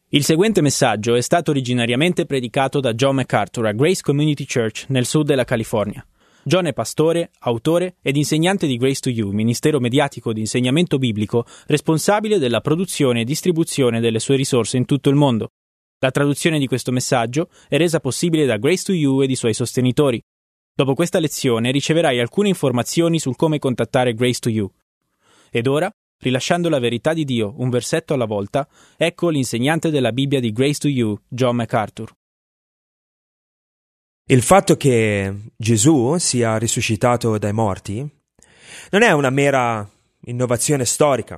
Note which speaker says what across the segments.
Speaker 1: Il seguente messaggio è stato originariamente predicato da John MacArthur a Grace Community Church nel sud della California. John è pastore, autore ed insegnante di Grace to You, ministero mediatico di insegnamento biblico responsabile della produzione e distribuzione delle sue risorse in tutto il mondo. La traduzione di questo messaggio è resa possibile da Grace to You ed i suoi sostenitori. Dopo questa lezione riceverai alcune informazioni sul come contattare Grace to You. Ed ora, rilasciando la verità di Dio un versetto alla volta, ecco l'insegnante della Bibbia di Grace to You, John MacArthur.
Speaker 2: Il fatto che Gesù sia risuscitato dai morti non è una mera innovazione storica.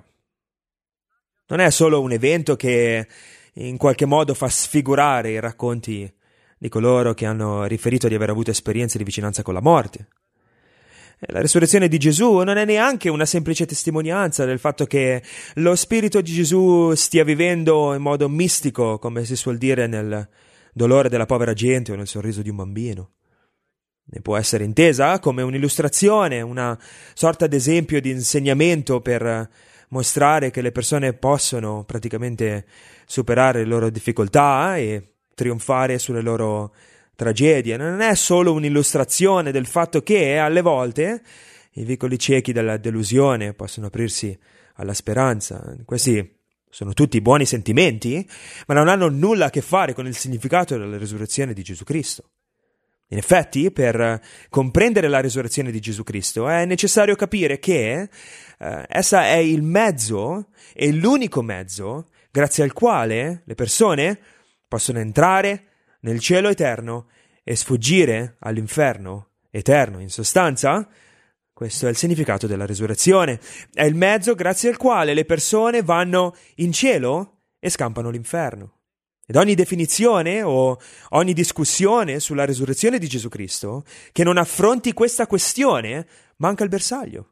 Speaker 2: Non è solo un evento che in qualche modo fa sfigurare i racconti di coloro che hanno riferito di aver avuto esperienze di vicinanza con la morte. La resurrezione di Gesù non è neanche una semplice testimonianza del fatto che lo spirito di Gesù stia vivendo in modo mistico, come si suol dire nel dolore della povera gente o nel sorriso di un bambino. Ne può essere intesa come un'illustrazione, una sorta d'esempio di insegnamento per mostrare che le persone possono praticamente superare le loro difficoltà e trionfare sulle loro tragedie. Non è solo un'illustrazione del fatto che alle volte i vicoli ciechi della delusione possono aprirsi alla speranza. Questi sono tutti buoni sentimenti, ma non hanno nulla a che fare con il significato della risurrezione di Gesù Cristo. In effetti, per comprendere la risurrezione di Gesù Cristo è necessario capire che essa è il mezzo e l'unico mezzo grazie al quale le persone possono entrare nel cielo eterno e sfuggire all'inferno eterno. In sostanza, questo è il significato della risurrezione. È il mezzo grazie al quale le persone vanno in cielo e scampano l'inferno. Ed ogni definizione o ogni discussione sulla risurrezione di Gesù Cristo che non affronti questa questione manca il bersaglio.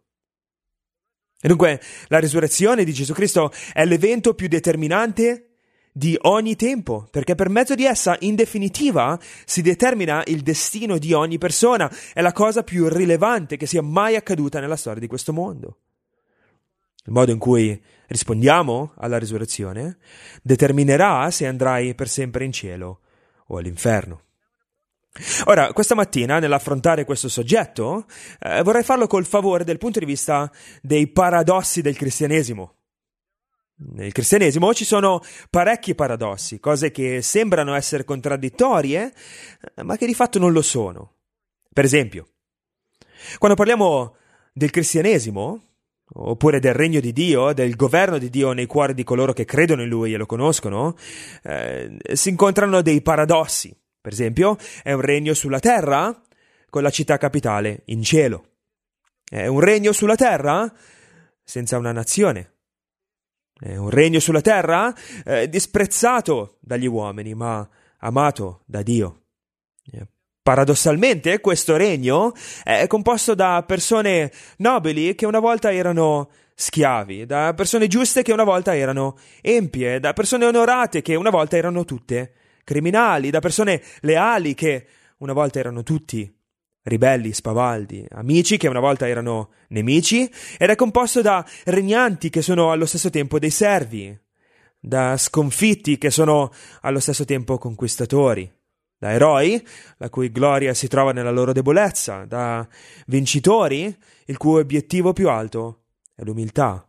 Speaker 2: E dunque la risurrezione di Gesù Cristo è l'evento più determinante di ogni tempo, perché per mezzo di essa, in definitiva, si determina il destino di ogni persona. È la cosa più rilevante che sia mai accaduta nella storia di questo mondo. Il modo in cui rispondiamo alla risurrezione determinerà se andrai per sempre in cielo o all'inferno. Ora, questa mattina, nell'affrontare questo soggetto, vorrei farlo col favore del punto di vista dei paradossi del cristianesimo. Nel cristianesimo ci sono parecchi paradossi, cose che sembrano essere contraddittorie, ma che di fatto non lo sono. Per esempio, quando parliamo del cristianesimo, oppure del regno di Dio, del governo di Dio nei cuori di coloro che credono in Lui e lo conoscono, si incontrano dei paradossi. Per esempio, è un regno sulla terra con la città capitale in cielo. È un regno sulla terra senza una nazione. È un regno sulla terra disprezzato dagli uomini, ma amato da Dio. Paradossalmente, questo regno è composto da persone nobili che una volta erano schiavi, da persone giuste che una volta erano empie, da persone onorate che una volta erano tutte criminali, da persone leali che una volta erano tutti ribelli, spavaldi, amici che una volta erano nemici, ed è composto da regnanti che sono allo stesso tempo dei servi, da sconfitti che sono allo stesso tempo conquistatori, da eroi la cui gloria si trova nella loro debolezza, da vincitori il cui obiettivo più alto è l'umiltà.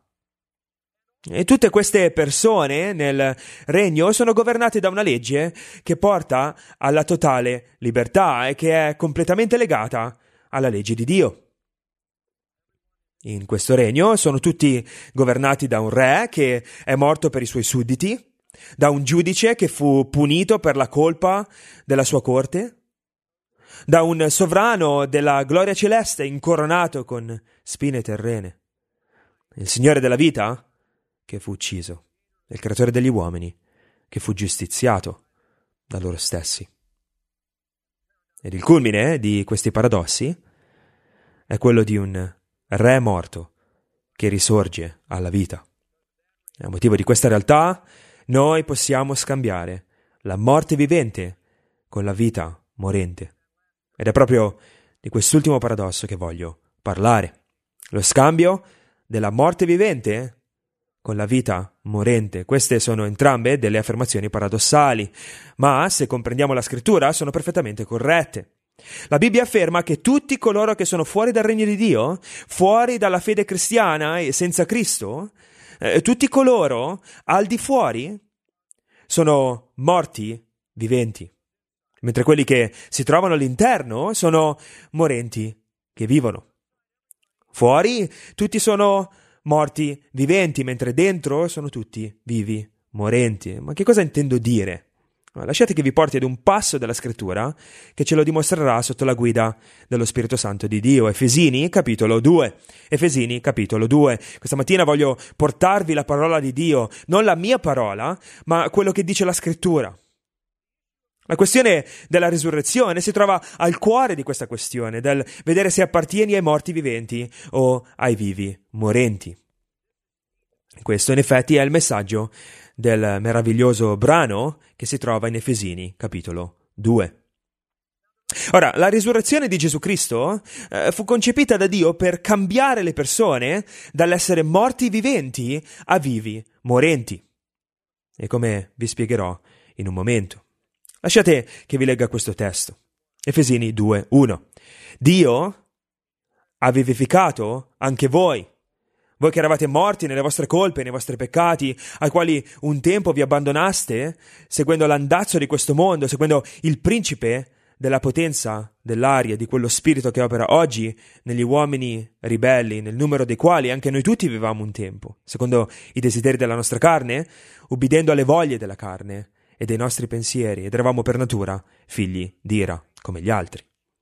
Speaker 2: E tutte queste persone nel regno sono governate da una legge che porta alla totale libertà e che è completamente legata alla legge di Dio. In questo regno sono tutti governati da un re che è morto per i suoi sudditi, da un giudice che fu punito per la colpa della sua corte, da un sovrano della gloria celeste incoronato con spine terrene, il Signore della vita che fu ucciso, e il creatore degli uomini che fu giustiziato da loro stessi. Ed il culmine di questi paradossi è quello di un re morto che risorge alla vita. A motivo di questa realtà noi possiamo scambiare la morte vivente con la vita morente. Ed è proprio di quest'ultimo paradosso che voglio parlare. Lo scambio della morte vivente con la vita morente. Queste sono entrambe delle affermazioni paradossali, ma se comprendiamo la scrittura sono perfettamente corrette. La Bibbia afferma che tutti coloro che sono fuori dal regno di Dio, fuori dalla fede cristiana e senza Cristo, tutti coloro al di fuori sono morti viventi, mentre quelli che si trovano all'interno sono morenti che vivono. Fuori tutti sono morti viventi, mentre dentro sono tutti vivi morenti. Ma che cosa intendo dire? Lasciate che vi porti ad un passo della scrittura che ce lo dimostrerà sotto la guida dello Spirito Santo di Dio. Efesini capitolo 2. Efesini capitolo 2. Questa mattina voglio portarvi la parola di Dio, non la mia parola, ma quello che dice la scrittura. La questione della risurrezione si trova al cuore di questa questione, del vedere se appartieni ai morti viventi o ai vivi morenti. Questo in effetti è il messaggio del meraviglioso brano che si trova in Efesini capitolo 2. Ora, la risurrezione di Gesù Cristo fu concepita da Dio per cambiare le persone dall'essere morti viventi a vivi morenti. E come vi spiegherò in un momento. Lasciate che vi legga questo testo. Efesini 2:1. Dio ha vivificato anche voi che eravate morti nelle vostre colpe, nei vostri peccati, ai quali un tempo vi abbandonaste, seguendo l'andazzo di questo mondo, seguendo il principe della potenza dell'aria, di quello spirito che opera oggi negli uomini ribelli, nel numero dei quali anche noi tutti vivevamo un tempo, secondo i desideri della nostra carne, ubbidendo alle voglie della carne e dei nostri pensieri, ed eravamo per natura figli di ira, come gli altri.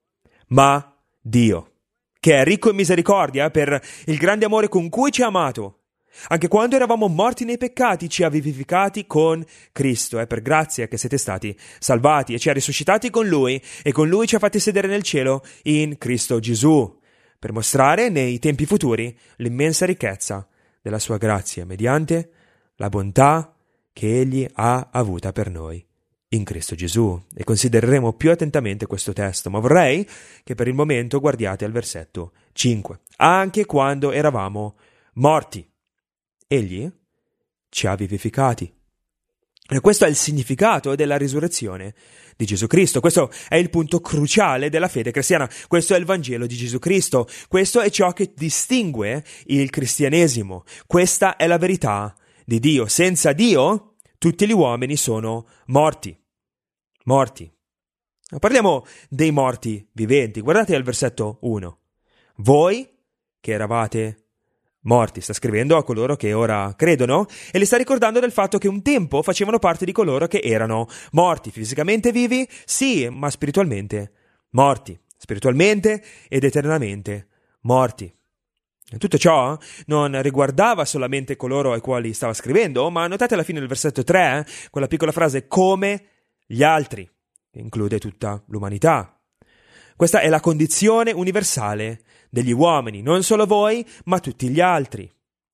Speaker 2: Ma Dio, che è ricco in misericordia per il grande amore con cui ci ha amato, anche quando eravamo morti nei peccati, ci ha vivificati con Cristo. È per grazia che siete stati salvati e ci ha risuscitati con Lui e con Lui ci ha fatti sedere nel cielo in Cristo Gesù, per mostrare nei tempi futuri l'immensa ricchezza della sua grazia mediante la bontà che Egli ha avuta per noi in Cristo Gesù. E considereremo più attentamente questo testo, ma vorrei che per il momento guardiate al versetto 5. Anche quando eravamo morti, Egli ci ha vivificati. E questo è il significato della risurrezione di Gesù Cristo. Questo è il punto cruciale della fede cristiana. Questo è il Vangelo di Gesù Cristo. Questo è ciò che distingue il cristianesimo. Questa è la verità di Dio. Senza Dio, tutti gli uomini sono morti. Morti. Parliamo dei morti viventi. Guardate al versetto 1. Voi che eravate morti, sta scrivendo a coloro che ora credono e li sta ricordando del fatto che un tempo facevano parte di coloro che erano morti, fisicamente vivi, sì, ma spiritualmente morti, spiritualmente ed eternamente morti. Tutto ciò non riguardava solamente coloro ai quali stava scrivendo, ma notate alla fine del versetto 3, quella piccola frase come gli altri, che include tutta l'umanità. Questa è la condizione universale degli uomini, non solo voi, ma tutti gli altri.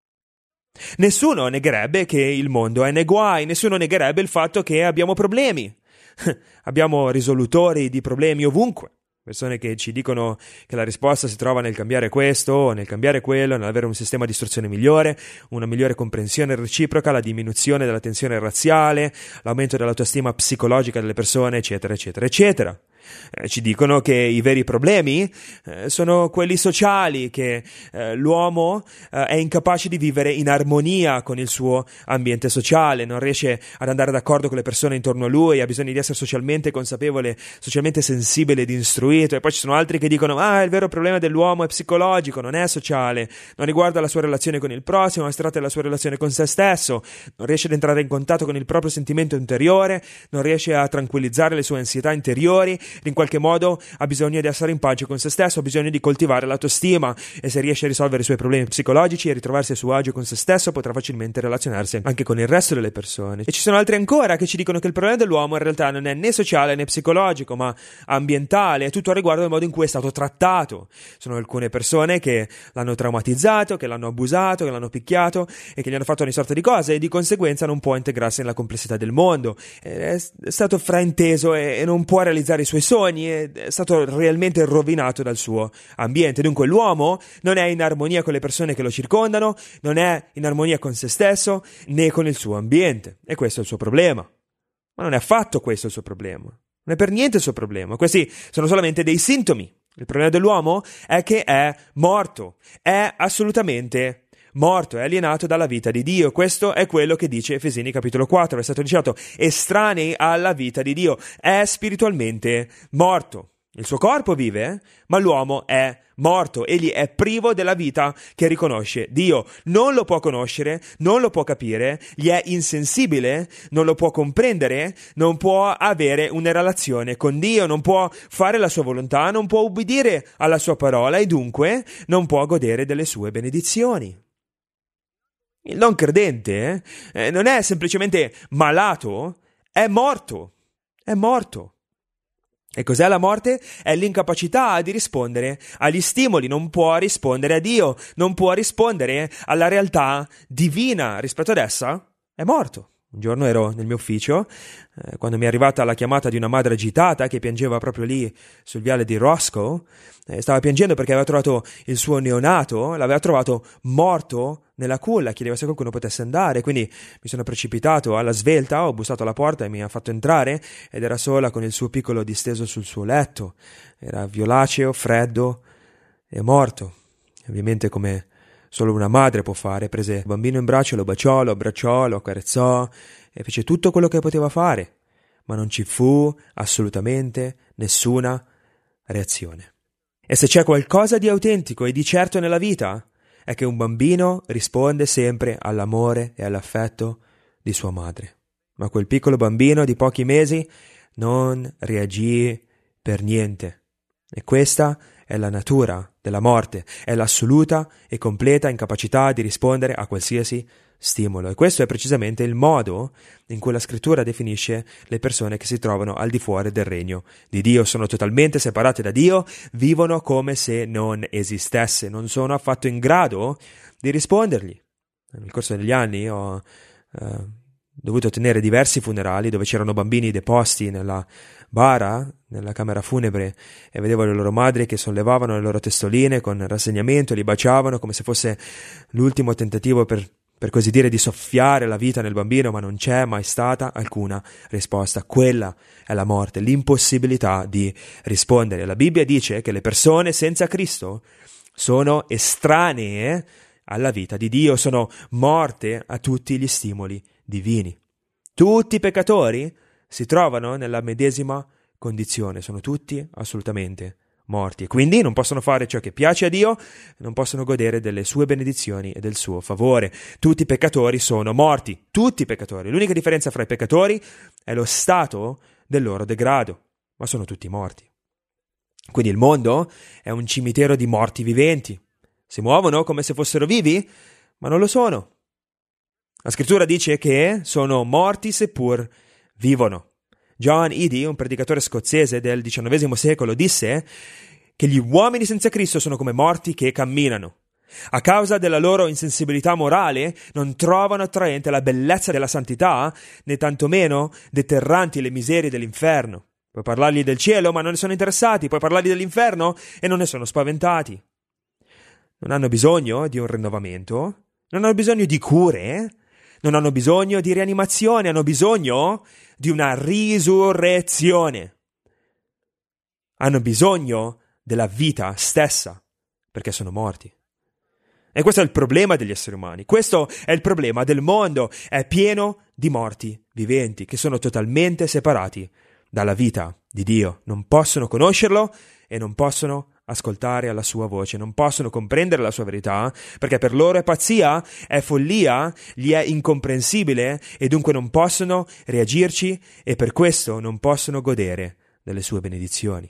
Speaker 2: Nessuno negherebbe che il mondo è nei guai, nessuno negherebbe il fatto che abbiamo problemi. Abbiamo risolutori di problemi ovunque. Persone che ci dicono che la risposta si trova nel cambiare questo, nel cambiare quello, nell'avere un sistema di istruzione migliore, una migliore comprensione reciproca, la diminuzione della tensione razziale, l'aumento dell'autostima psicologica delle persone, eccetera, eccetera, eccetera. Ci dicono che i veri problemi sono quelli sociali, che l'uomo è incapace di vivere in armonia con il suo ambiente sociale, non riesce ad andare d'accordo con le persone intorno a lui, ha bisogno di essere socialmente consapevole, socialmente sensibile ed istruito. E poi ci sono altri che dicono il vero problema dell'uomo è psicologico, non è sociale, non riguarda la sua relazione con il prossimo, ma si tratta della sua relazione con se stesso, non riesce ad entrare in contatto con il proprio sentimento interiore, non riesce a tranquillizzare le sue ansietà interiori, in qualche modo ha bisogno di essere in pace con se stesso, ha bisogno di coltivare l'autostima, e se riesce a risolvere i suoi problemi psicologici e a ritrovarsi a suo agio con se stesso, potrà facilmente relazionarsi anche con il resto delle persone. E ci sono altri ancora che ci dicono che il problema dell'uomo in realtà non è né sociale né psicologico, ma ambientale, è tutto a riguardo del modo in cui è stato trattato. Sono alcune persone che l'hanno traumatizzato, che l'hanno abusato, che l'hanno picchiato e che gli hanno fatto ogni sorta di cose, e di conseguenza non può integrarsi nella complessità del mondo. È stato frainteso e non può realizzare i suoi suoi sogni, è stato realmente rovinato dal suo ambiente. Dunque l'uomo non è in armonia con le persone che lo circondano, non è in armonia con se stesso né con il suo ambiente, e questo è il suo problema. Ma non è affatto questo il suo problema, non è per niente il suo problema, questi sono solamente dei sintomi. Il problema dell'uomo è che è morto, è assolutamente morto, è alienato dalla vita di Dio. Questo è quello che dice Efesini capitolo 4, versetto 18, estranei alla vita di Dio, è spiritualmente morto. Il suo corpo vive, ma l'uomo è morto, egli è privo della vita che riconosce Dio, non lo può conoscere, non lo può capire, gli è insensibile, non lo può comprendere, non può avere una relazione con Dio, non può fare la sua volontà, non può ubbidire alla sua parola e dunque non può godere delle sue benedizioni. Il non credente non è semplicemente malato, è morto, è morto. E cos'è la morte? È l'incapacità di rispondere agli stimoli, non può rispondere a Dio, non può rispondere alla realtà divina rispetto ad essa, è morto. Un giorno ero nel mio ufficio, quando mi è arrivata la chiamata di una madre agitata che piangeva proprio lì sul viale di Roscoe, stava piangendo perché aveva trovato il suo neonato, l'aveva trovato morto nella culla, chiedeva se qualcuno potesse andare, quindi mi sono precipitato alla svelta, ho bussato alla porta e mi ha fatto entrare ed era sola con il suo piccolo disteso sul suo letto, era violaceo, freddo e morto, ovviamente come solo una madre può fare. Prese il bambino in braccio, lo baciò, lo abbracciò, lo accarezzò e fece tutto quello che poteva fare, ma non ci fu assolutamente nessuna reazione. E se c'è qualcosa di autentico e di certo nella vita, è che un bambino risponde sempre all'amore e all'affetto di sua madre. Ma quel piccolo bambino di pochi mesi non reagì per niente. E questa è la natura della morte, è l'assoluta e completa incapacità di rispondere a qualsiasi stimolo. E questo è precisamente il modo in cui la scrittura definisce le persone che si trovano al di fuori del regno di Dio. Sono totalmente separate da Dio, vivono come se non esistesse, non sono affatto in grado di rispondergli. Nel corso degli anni ho dovuto tenere diversi funerali dove c'erano bambini deposti nella bara, nella camera funebre, e vedevo le loro madri che sollevavano le loro testoline con rassegnamento e li baciavano come se fosse l'ultimo tentativo per così dire di soffiare la vita nel bambino, ma non c'è mai stata alcuna risposta. Quella è la morte, l'impossibilità di rispondere. La Bibbia dice che le persone senza Cristo sono estranee alla vita di Dio, sono morte a tutti gli stimoli divini. Tutti i peccatori si trovano nella medesima condizione, sono tutti assolutamente morti e quindi non possono fare ciò che piace a Dio, non possono godere delle sue benedizioni e del suo favore. Tutti i peccatori sono morti, tutti i peccatori. L'unica differenza fra i peccatori è lo stato del loro degrado, ma sono tutti morti. Quindi il mondo è un cimitero di morti viventi. Si muovono come se fossero vivi, ma non lo sono. La scrittura dice che sono morti seppur vivono. John Eadie, un predicatore scozzese del XIX secolo, disse che gli uomini senza Cristo sono come morti che camminano. A causa della loro insensibilità morale non trovano attraente la bellezza della santità, né tantomeno deterranti le miserie dell'inferno. Puoi parlargli del cielo, ma non ne sono interessati. Puoi parlargli dell'inferno e non ne sono spaventati. Non hanno bisogno di un rinnovamento, non hanno bisogno di cure, non hanno bisogno di rianimazione, hanno bisogno di una risurrezione. Hanno bisogno della vita stessa, perché sono morti. E questo è il problema degli esseri umani, questo è il problema del mondo, è pieno di morti viventi che sono totalmente separati dalla vita di Dio. Non possono conoscerlo e non possono ascoltare alla sua voce, non possono comprendere la sua verità, perché per loro è pazzia, è follia, gli è incomprensibile e dunque non possono reagirci e per questo non possono godere delle sue benedizioni.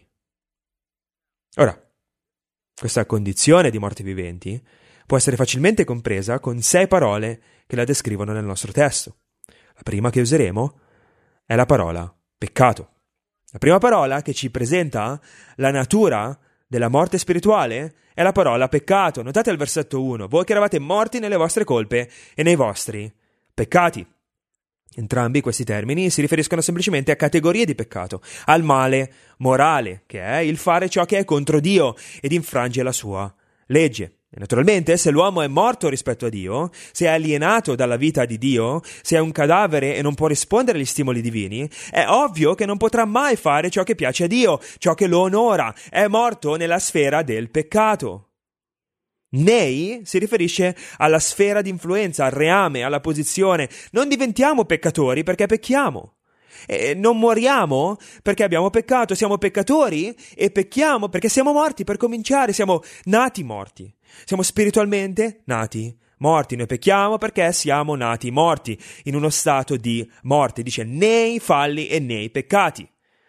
Speaker 2: Ora, questa condizione di morti viventi può essere facilmente compresa con 6 parole che la descrivono nel nostro testo. La prima che useremo è la parola peccato. La prima parola che ci presenta la natura della morte spirituale è la parola peccato. Notate al versetto 1, voi che eravate morti nelle vostre colpe e nei vostri peccati. Entrambi questi termini si riferiscono semplicemente a categorie di peccato, al male morale, che è il fare ciò che è contro Dio ed infrange la sua legge. E naturalmente, se l'uomo è morto rispetto a Dio, se è alienato dalla vita di Dio, se è un cadavere e non può rispondere agli stimoli divini, è ovvio che non potrà mai fare ciò che piace a Dio, ciò che lo onora. È morto nella sfera del peccato. Nei si riferisce alla sfera di influenza, al reame, alla posizione. Non diventiamo peccatori perché pecchiamo. E non moriamo perché abbiamo peccato. Siamo peccatori e pecchiamo perché siamo morti per cominciare. Siamo nati morti. Siamo spiritualmente nati morti. Noi pecchiamo perché siamo nati morti, in uno stato di morte. Dice nei falli e nei peccati.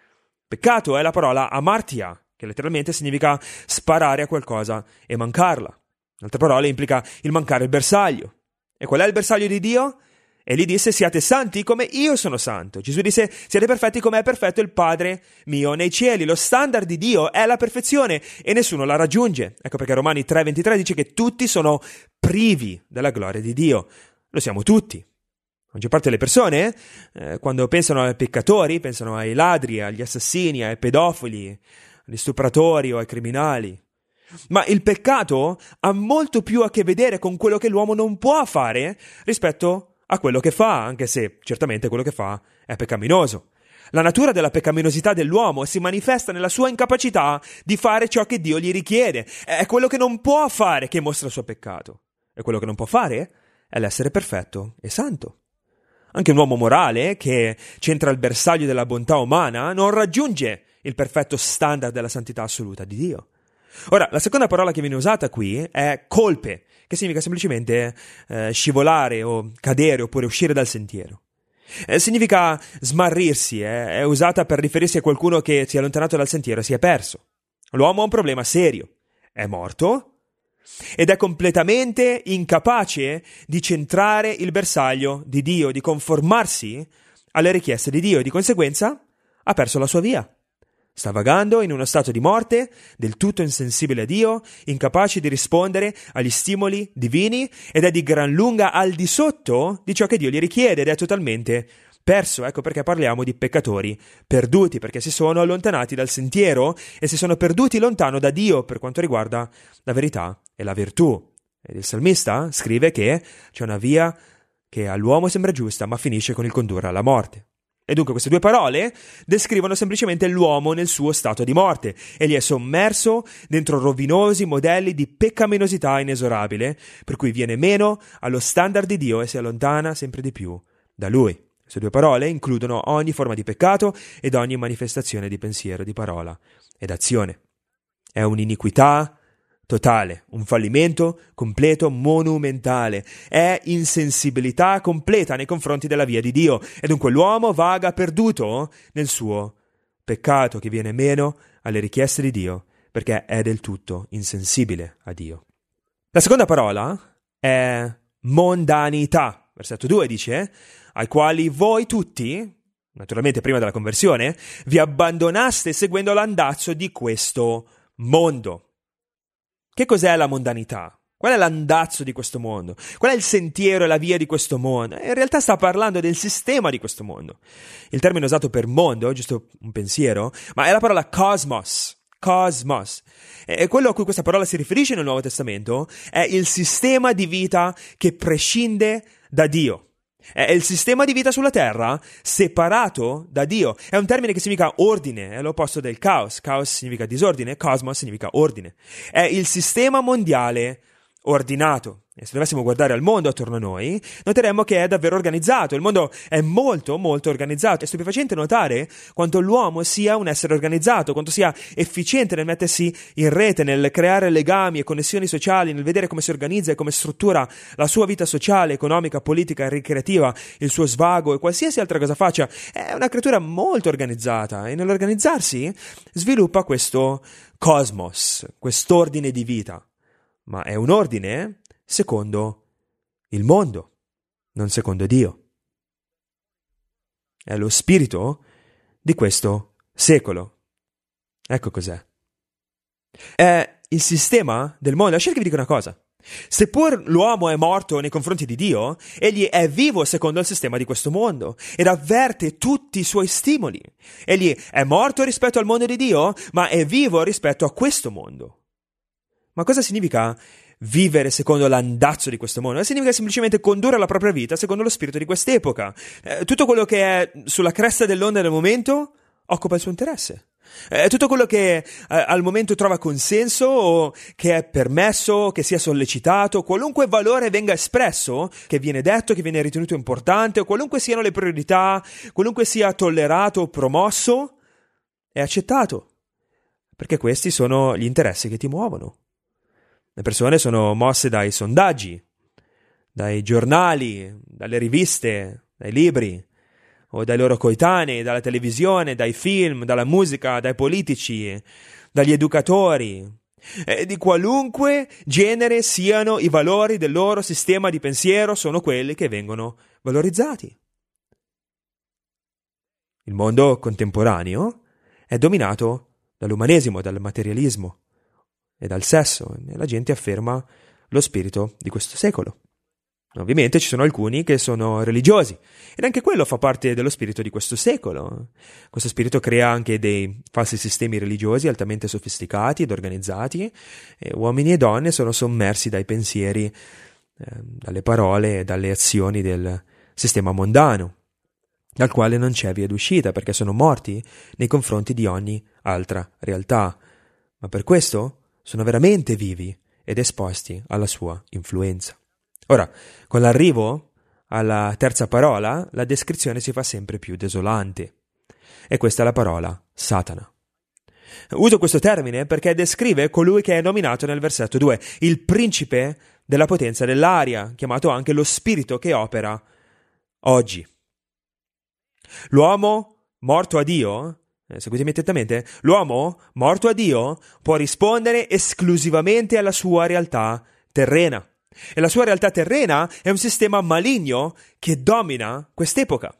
Speaker 2: Peccato è la parola amartia, che letteralmente significa sparare a qualcosa e mancarla. In altre parole implica il mancare il bersaglio. E qual è il bersaglio di Dio? Egli disse: siate santi come io sono santo. Gesù disse: siate perfetti come è perfetto il Padre mio nei cieli. Lo standard di Dio è la perfezione e nessuno la raggiunge. Ecco perché Romani 3,23 dice che tutti sono privi della gloria di Dio. Lo siamo tutti. La maggior parte delle persone, quando pensano ai peccatori, pensano ai ladri, agli assassini, ai pedofili, agli stupratori o ai criminali. Ma il peccato ha molto più a che vedere con quello che l'uomo non può fare rispetto a quello che fa, anche se certamente quello che fa è peccaminoso. La natura della peccaminosità dell'uomo si manifesta nella sua incapacità di fare ciò che Dio gli richiede. È quello che non può fare che mostra il suo peccato. E quello che non può fare è l'essere perfetto e santo. Anche un uomo morale, che centra il bersaglio della bontà umana, non raggiunge il perfetto standard della santità assoluta di Dio. Ora, la seconda parola che viene usata qui è colpe, che significa semplicemente scivolare o cadere oppure uscire dal sentiero. Significa smarrirsi, è usata per riferirsi a qualcuno che si è allontanato dal sentiero e si è perso. L'uomo ha un problema serio, è morto ed è completamente incapace di centrare il bersaglio di Dio, di conformarsi alle richieste di Dio e di conseguenza ha perso la sua via. Sta vagando in uno stato di morte, del tutto insensibile a Dio, incapace di rispondere agli stimoli divini ed è di gran lunga al di sotto di ciò che Dio gli richiede ed è totalmente perso. Ecco perché parliamo di peccatori perduti, perché si sono allontanati dal sentiero e si sono perduti lontano da Dio per quanto riguarda la verità e la virtù. Ed il salmista scrive che c'è una via che all'uomo sembra giusta ma finisce con il condurre alla morte. E dunque queste due parole descrivono semplicemente l'uomo nel suo stato di morte. Egli è sommerso dentro rovinosi modelli di peccaminosità inesorabile, per cui viene meno allo standard di Dio e si allontana sempre di più da Lui. Queste due parole includono ogni forma di peccato ed ogni manifestazione di pensiero, di parola ed azione. È un'iniquità totale, un fallimento completo, monumentale. È insensibilità completa nei confronti della via di Dio e dunque l'uomo vaga perduto nel suo peccato che viene meno alle richieste di Dio perché è del tutto insensibile a Dio. La seconda parola è mondanità. Versetto 2 dice: ai quali voi tutti, naturalmente prima della conversione, vi abbandonaste seguendo l'andazzo di questo mondo. Che cos'è la mondanità? Qual è l'andazzo di questo mondo? Qual è il sentiero e la via di questo mondo? In realtà sta parlando del sistema di questo mondo. Il termine usato per mondo, giusto un pensiero, ma è la parola cosmos. Cosmos. E quello a cui questa parola si riferisce nel Nuovo Testamento è il sistema di vita che prescinde da Dio. È il sistema di vita sulla terra separato da Dio. È un termine che significa ordine, è l'opposto del caos. Caos significa disordine, cosmos significa ordine. È il sistema mondiale ordinato. E se dovessimo guardare al mondo attorno a noi, noteremmo che è davvero organizzato. Il mondo è molto, molto organizzato. È stupefacente notare quanto l'uomo sia un essere organizzato, quanto sia efficiente nel mettersi in rete, nel creare legami e connessioni sociali, nel vedere come si organizza e come struttura la sua vita sociale, economica, politica e ricreativa, il suo svago e qualsiasi altra cosa faccia. È una creatura molto organizzata e nell'organizzarsi sviluppa questo cosmos, quest'ordine di vita. Ma è un ordine secondo il mondo, non secondo Dio. È lo spirito di questo secolo. Ecco cos'è. È il sistema del mondo. Lasciate che vi dica una cosa. Seppur l'uomo è morto nei confronti di Dio, egli è vivo secondo il sistema di questo mondo ed avverte tutti i suoi stimoli. Egli è morto rispetto al mondo di Dio, ma è vivo rispetto a questo mondo. Ma cosa significa vivere secondo l'andazzo di questo mondo? Significa semplicemente condurre la propria vita secondo lo spirito di quest'epoca. Tutto quello che è sulla cresta dell'onda del momento occupa il suo interesse. Tutto quello che al momento trova consenso o che è permesso, che sia sollecitato, qualunque valore venga espresso, che viene detto, che viene ritenuto importante, o qualunque siano le priorità, qualunque sia tollerato o promosso, è accettato, perché questi sono gli interessi che ti muovono. Le persone sono mosse dai sondaggi, dai giornali, dalle riviste, dai libri, o dai loro coetanei, dalla televisione, dai film, dalla musica, dai politici, dagli educatori, di qualunque genere siano i valori del loro sistema di pensiero, sono quelli che vengono valorizzati. Il mondo contemporaneo è dominato dall'umanesimo, dal materialismo e dal sesso, e la gente afferma lo spirito di questo secolo. Ovviamente ci sono alcuni che sono religiosi ed anche quello fa parte dello spirito di questo secolo. Questo spirito crea anche dei falsi sistemi religiosi altamente sofisticati ed organizzati e uomini e donne sono sommersi dai pensieri, dalle parole e dalle azioni del sistema mondano, dal quale non c'è via d'uscita perché sono morti nei confronti di ogni altra realtà, ma per questo sono veramente vivi ed esposti alla sua influenza. Ora, con l'arrivo alla terza parola, la descrizione si fa sempre più desolante. E questa è la parola Satana. Uso questo termine perché descrive colui che è nominato nel versetto 2, il principe della potenza dell'aria, chiamato anche lo spirito che opera oggi. L'uomo morto a Dio, seguitemi attentamente, l'uomo morto a Dio può rispondere esclusivamente alla sua realtà terrena. E la sua realtà terrena è un sistema maligno che domina quest'epoca.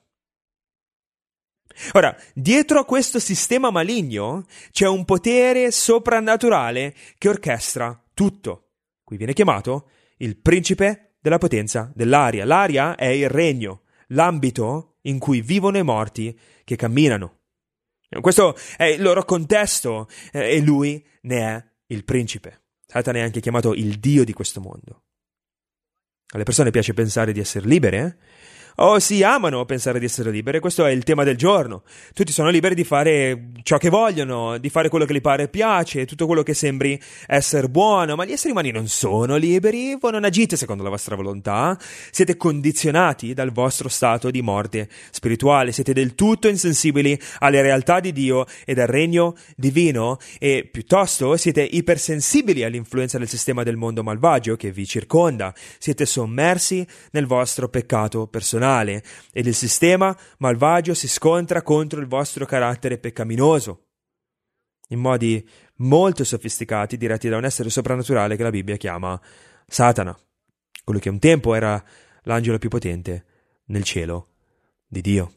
Speaker 2: Ora, dietro a questo sistema maligno c'è un potere soprannaturale che orchestra tutto. Qui viene chiamato il principe della potenza dell'aria. L'aria è il regno, l'ambito in cui vivono i morti che camminano. Questo è il loro contesto e lui ne è il principe. Satana è anche chiamato il dio di questo mondo. Alle persone piace pensare di essere libere, o si amano pensare di essere libere, questo è il tema del giorno. Tutti sono liberi di fare ciò che vogliono, di fare quello che gli pare e piace, tutto quello che sembri essere buono, ma gli esseri umani non sono liberi, voi non agite secondo la vostra volontà, siete condizionati dal vostro stato di morte spirituale, siete del tutto insensibili alle realtà di Dio e del regno divino e piuttosto siete ipersensibili all'influenza del sistema del mondo malvagio che vi circonda, siete sommersi nel vostro peccato personale. Ed il sistema malvagio si scontra contro il vostro carattere peccaminoso in modi molto sofisticati diretti da un essere soprannaturale che la Bibbia chiama Satana, quello che un tempo era l'angelo più potente nel cielo di Dio.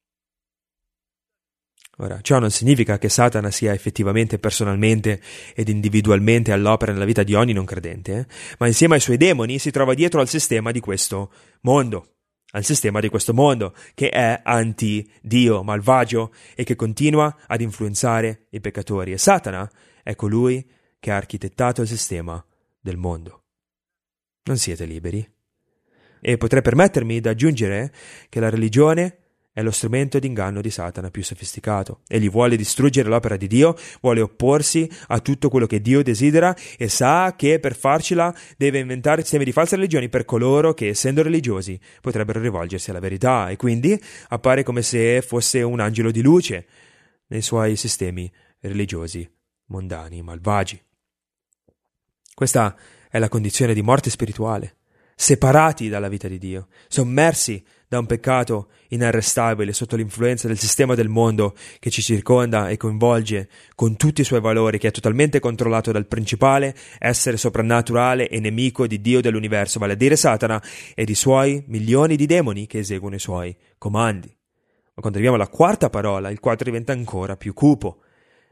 Speaker 2: Ora, ciò non significa che Satana sia effettivamente, personalmente ed individualmente all'opera nella vita di ogni non credente, ma insieme ai suoi demoni si trova dietro al sistema di questo mondo. Al sistema di questo mondo, che è anti-Dio, malvagio e che continua ad influenzare i peccatori. E Satana è colui che ha architettato il sistema del mondo. Non siete liberi. E potrei permettermi di aggiungere che la religione è lo strumento d'inganno di Satana più sofisticato. Egli vuole distruggere l'opera di Dio, vuole opporsi a tutto quello che Dio desidera e sa che per farcela deve inventare sistemi di false religioni per coloro che, essendo religiosi, potrebbero rivolgersi alla verità e quindi appare come se fosse un angelo di luce nei suoi sistemi religiosi mondani, malvagi. Questa è la condizione di morte spirituale, separati dalla vita di Dio, sommersi da un peccato inarrestabile sotto l'influenza del sistema del mondo che ci circonda e coinvolge con tutti i suoi valori, che è totalmente controllato dal principale essere soprannaturale e nemico di Dio dell'universo, vale a dire Satana, e di suoi milioni di demoni che eseguono i suoi comandi. Ma quando arriviamo alla quarta parola, il quadro diventa ancora più cupo.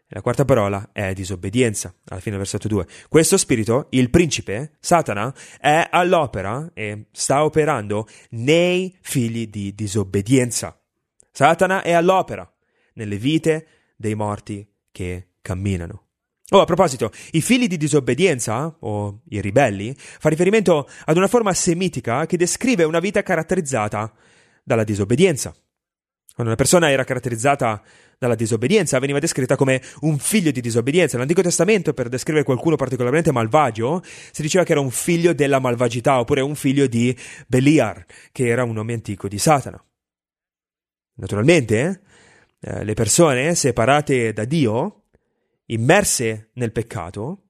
Speaker 2: La quarta parola è disobbedienza, alla fine del versetto 2. Questo spirito, il principe, Satana, è all'opera e sta operando nei figli di disobbedienza. Satana è all'opera nelle vite dei morti che camminano. A proposito, i figli di disobbedienza, o i ribelli, fa riferimento ad una forma semitica che descrive una vita caratterizzata dalla disobbedienza. Quando una persona era caratterizzata dalla disobbedienza, veniva descritta come un figlio di disobbedienza. Nell'Antico Testamento, per descrivere qualcuno particolarmente malvagio, si diceva che era un figlio della malvagità, oppure un figlio di Beliar, che era un nome antico di Satana. Naturalmente, le persone separate da Dio, immerse nel peccato,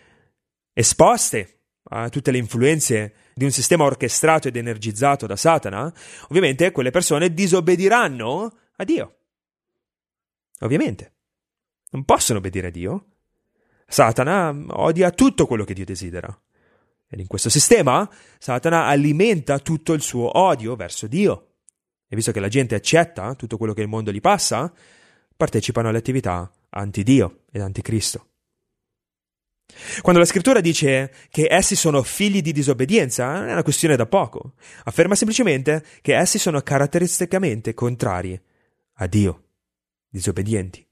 Speaker 2: esposte a tutte le influenze di un sistema orchestrato ed energizzato da Satana, ovviamente quelle persone disobbediranno a Dio. Ovviamente. Non possono obbedire a Dio. Satana odia tutto quello che Dio desidera. Ed in questo sistema, Satana alimenta tutto il suo odio verso Dio. E visto che la gente accetta tutto quello che il mondo gli passa, partecipano alle attività anti-Dio ed anticristo. Quando la scrittura dice che essi sono figli di disobbedienza, non è una questione da poco. Afferma semplicemente che essi sono caratteristicamente contrari a Dio, disobbedienti.